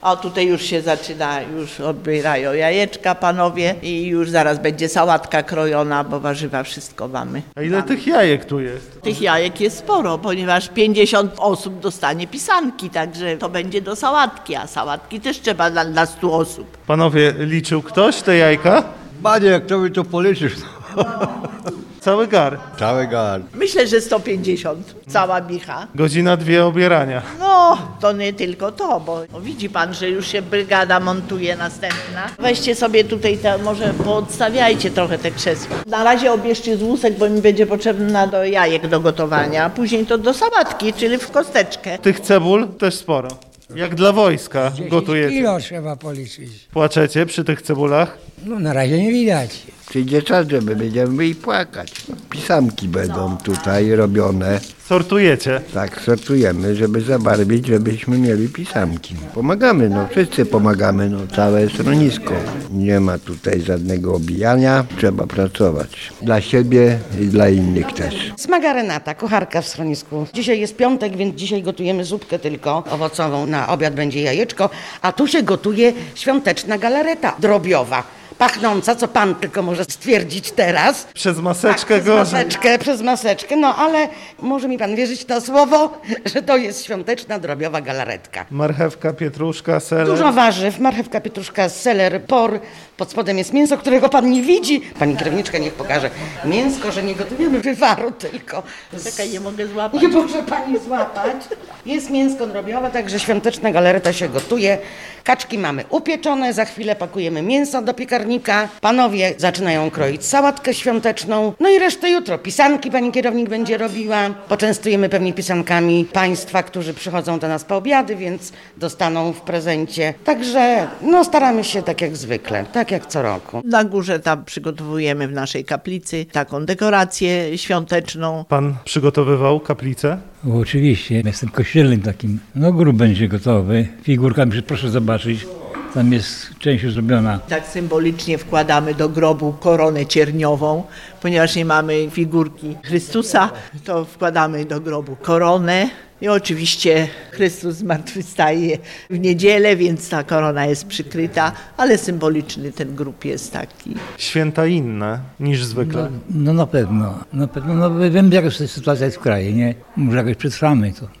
O, tutaj już się zaczyna, już odbierają jajeczka panowie i już zaraz będzie sałatka krojona, bo warzywa wszystko mamy. A ile tych jajek tu jest? Tych jajek jest sporo, ponieważ 50 osób dostanie pisanki, także to będzie do sałatki, a sałatki też trzeba dla 100 osób. Panowie, liczył ktoś te jajka? Panie, jak to by to policzysz? Cały gar. Cały gar. Myślę, że 150, cała micha. Godzina 2 obierania. No, to nie tylko to, bo widzi pan, że już się brygada montuje następna. Weźcie sobie tutaj, może poodstawiajcie trochę te krzesła. Na razie obierzcie z łusek, bo mi będzie potrzebna do jajek do gotowania, a później to do sałatki, czyli w kosteczkę. Tych cebul też sporo. Jak dla wojska gotujecie. Kilo trzeba policzyć. Płaczecie przy tych cebulach? No na razie nie widać. Przyjdzie czas, żeby będziemy i płakać. Pisamki będą tutaj robione. Sortujecie. Tak, sortujemy, żeby zabarwić, żebyśmy mieli pisamki. Pomagamy, no wszyscy pomagamy, no całe schronisko. Nie ma tutaj żadnego obijania, trzeba pracować. Dla siebie i dla innych też. Smaga Renata, kucharka w schronisku. Dzisiaj jest piątek, więc dzisiaj gotujemy zupkę tylko owocową. Na obiad będzie jajeczko, a tu się gotuje świąteczna galareta drobiowa. Pachnąca, co pan tylko może stwierdzić teraz. Przez maseczkę Tak, gorzej. przez maseczkę, no ale może mi pan wierzyć na słowo, że to jest świąteczna drobiowa galaretka. Marchewka, pietruszka, seler. Dużo warzyw, marchewka, pietruszka, seler, por. Pod spodem jest mięso, którego pan nie widzi. Pani kierowniczka niech pokaże. Mięsko, że nie gotujemy wywaru tylko. Czekaj, nie mogę złapać. Nie może pani złapać. Jest mięsko drobiowe, także świąteczna galareta się gotuje. Kaczki mamy upieczone, za chwilę pakujemy mięso do piekarnika. Panowie zaczynają kroić sałatkę świąteczną. No i resztę jutro. Pisanki pani kierownik będzie robiła. Poczęstujemy pewnie pisankami państwa, którzy przychodzą do nas po obiady, więc dostaną w prezencie. Także no staramy się tak jak zwykle, tak jak co roku. Na górze tam przygotowujemy w naszej kaplicy taką dekorację świąteczną. Pan przygotowywał kaplicę? Bo oczywiście, jestem kościelnym takim. No grób będzie gotowy. Figurkami proszę zobaczyć. Tam jest część już zrobiona. Tak symbolicznie wkładamy do grobu koronę cierniową, ponieważ nie mamy figurki Chrystusa, to wkładamy do grobu koronę. I oczywiście Chrystus zmartwychwstaje w niedzielę, więc ta korona jest przykryta, ale symboliczny ten grób jest taki. Święta inne niż zwykle. No na pewno. No wiem jaka sytuacja jest w kraju, nie? Może jakoś przetrwamy to.